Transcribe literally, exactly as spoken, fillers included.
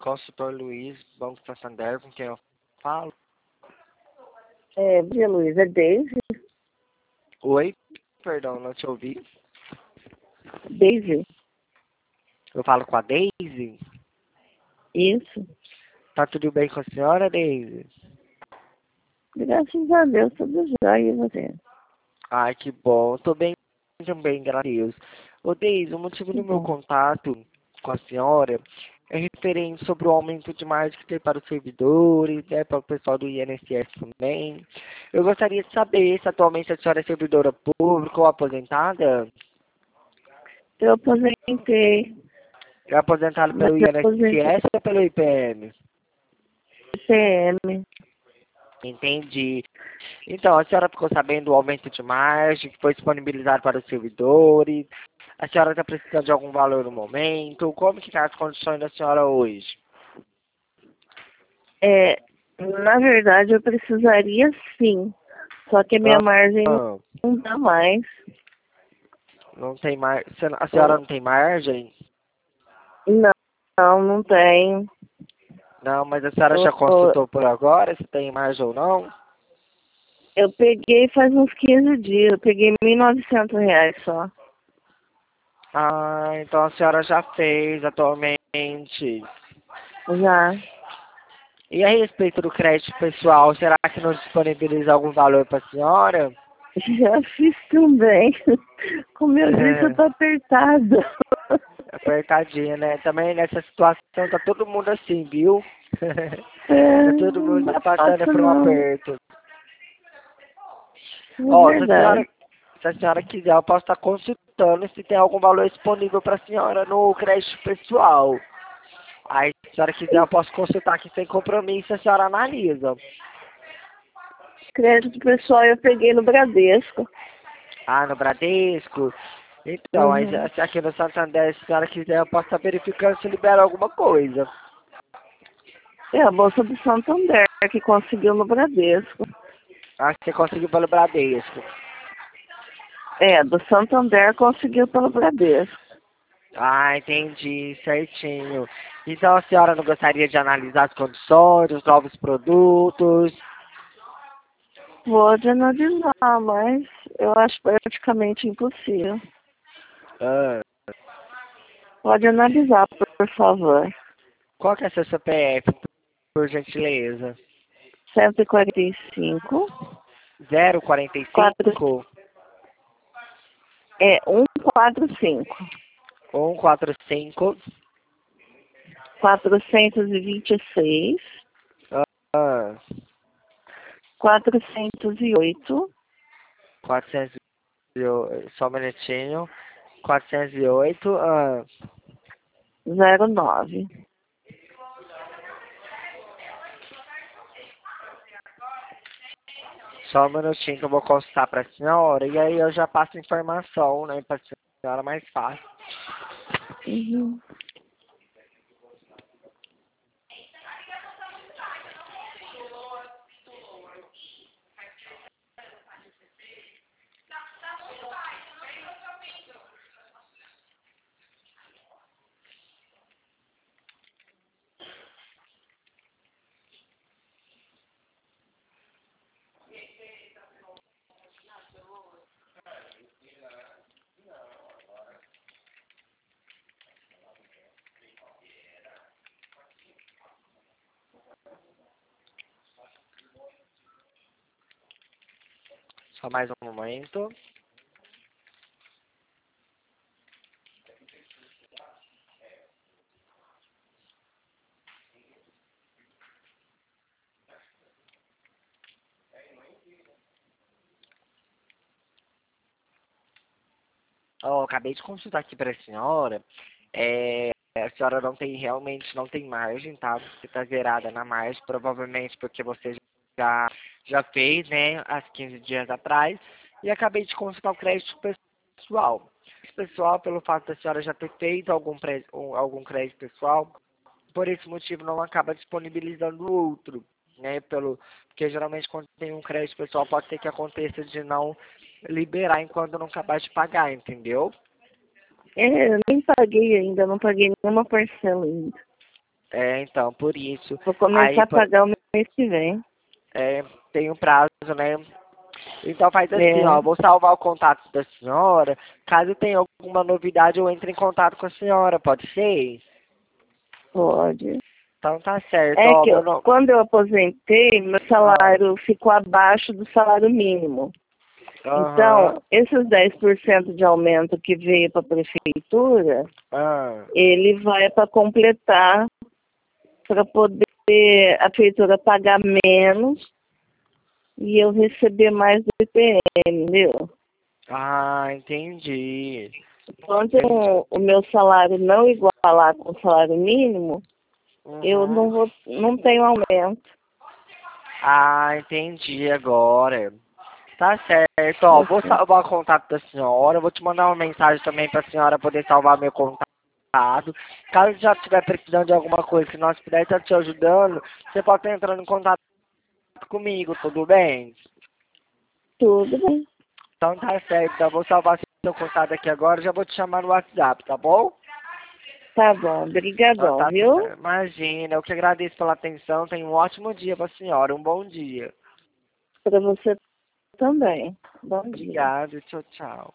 Consultor Luiz, Banco Santander, com quem eu falo. É, Bia Luiz, é Daisy? Oi, perdão, não te ouvi. Daisy? Eu falo com a Daisy. Isso. Tá tudo bem com a senhora, Daisy? Graças a Deus, tudo jóia e você? Ai, que bom. Tô bem também, graças a Deus. Ô, Daisy, o motivo Que do meu bom. contato com a senhora é referente sobre o aumento de margem que tem para os servidores, né, para o pessoal do I N S S também. Eu gostaria de saber se atualmente a senhora é servidora pública ou aposentada. Eu aposentei É aposentada mas pelo eu aposentei I N S S ou pelo I P M? P M. Entendi. Então, a senhora ficou sabendo do aumento de margem que foi disponibilizado para os servidores? A senhora está precisando de algum valor no momento? Como que estão as condições da senhora hoje? É, na verdade, eu precisaria sim. Só que a minha Ah, margem ah, não dá mais. não tem mar... A senhora não tem margem? Não, não, não tenho. Não, mas a senhora Eu, já consultou por agora se tem margem ou não? eu peguei faz uns quinze dias. Eu peguei mil e novecentos reais só. Ah, então a senhora já fez atualmente. Já. E a respeito do crédito pessoal, será que não disponibiliza algum valor para a senhora? Já fiz também. Como eu disse, eu tô apertada. Apertadinha, né? Também nessa situação tá todo mundo assim, viu? É, Tá todo mundo não é passando fácil por um não. aperto. É Ó, se a verdade. senhora, se a senhora quiser, eu posso estar consultando se tem algum valor disponível para a senhora no crédito pessoal. Aí, se a senhora quiser, eu posso consultar aqui sem compromisso, a senhora analisa. Crédito pessoal eu peguei no Bradesco. Ah, no Bradesco? Então, aí, Uhum. se aqui no Santander, se a senhora quiser, eu posso estar verificando se libera alguma coisa. É a Bolsa do Santander que conseguiu no Bradesco. Acho que você conseguiu pelo Bradesco. É, do Santander conseguiu pelo Bradesco. Ah, entendi, certinho. Então a senhora não gostaria de analisar as condições, os novos produtos? Pode analisar, mas eu acho praticamente impossível. Ah, Pode analisar, por favor. qual que é seu C P F, por gentileza? cento e quarenta e cinco, Zero quarenta e quatro, cinco é cento e quarenta e cinco, um quatro cinco quatrocentos e vinte e seis, ah, quatrocentos e oito, quatrocentos e oito, só um minutinho. quatrocentos e oito ah, zero nove. só um minutinho que eu vou consultar para a senhora e aí eu já passo a informação, né, para a senhora mais fácil. Uhum. Só mais um momento. Ó, acabei de consultar aqui para a senhora. É, a senhora não tem, realmente não tem margem, tá? Você está zerada na margem, provavelmente porque você já, já fez, né, há quinze dias atrás. E acabei de consultar o crédito pessoal. Pessoal, pelo fato da senhora já ter feito algum, pré, um- algum crédito pessoal, por esse motivo não acaba disponibilizando outro, né? Pelo, porque geralmente quando tem um crédito pessoal pode ser que aconteça de não liberar enquanto não acabar de pagar, entendeu? É, eu nem paguei ainda, não paguei nenhuma parcela ainda. É, então, por isso. Vou começar Aí, a por- pagar o mês que vem. é, tem um prazo, né? Então faz assim, É, ó, vou salvar o contato da senhora. Caso tenha alguma novidade, eu entre em contato com a senhora, pode ser? pode. Então tá certo, É ó, que meu eu, nome. quando eu aposentei, meu Ah, salário ficou abaixo do salário mínimo. aham, Então, esses dez por cento de aumento que veio para a prefeitura, ah, ele vai para completar, para poder a prefeitura pagar menos e eu receber mais do I P M, entendeu? ah, entendi. Enquanto Entendi. o, o meu salário não igualar com o salário mínimo, eu não Uhum. vou, não tenho aumento. Ah, entendi agora. Tá certo, ó, vou Assim. salvar o contato da senhora, vou te mandar uma mensagem também pra senhora poder salvar meu contato. Caso já estiver precisando de alguma coisa que nós puder estar te ajudando, você pode estar entrando em contato comigo, tudo bem? Tudo bem. Então tá certo, então eu vou salvar seu contato aqui agora, já vou te chamar no WhatsApp, tá bom? Tá bom. Então Obrigadão, tá viu? certo. Imagina, eu que agradeço pela atenção, tenha um ótimo dia pra senhora, um bom dia. Para você também. Bom dia. Obrigado, tchau, tchau.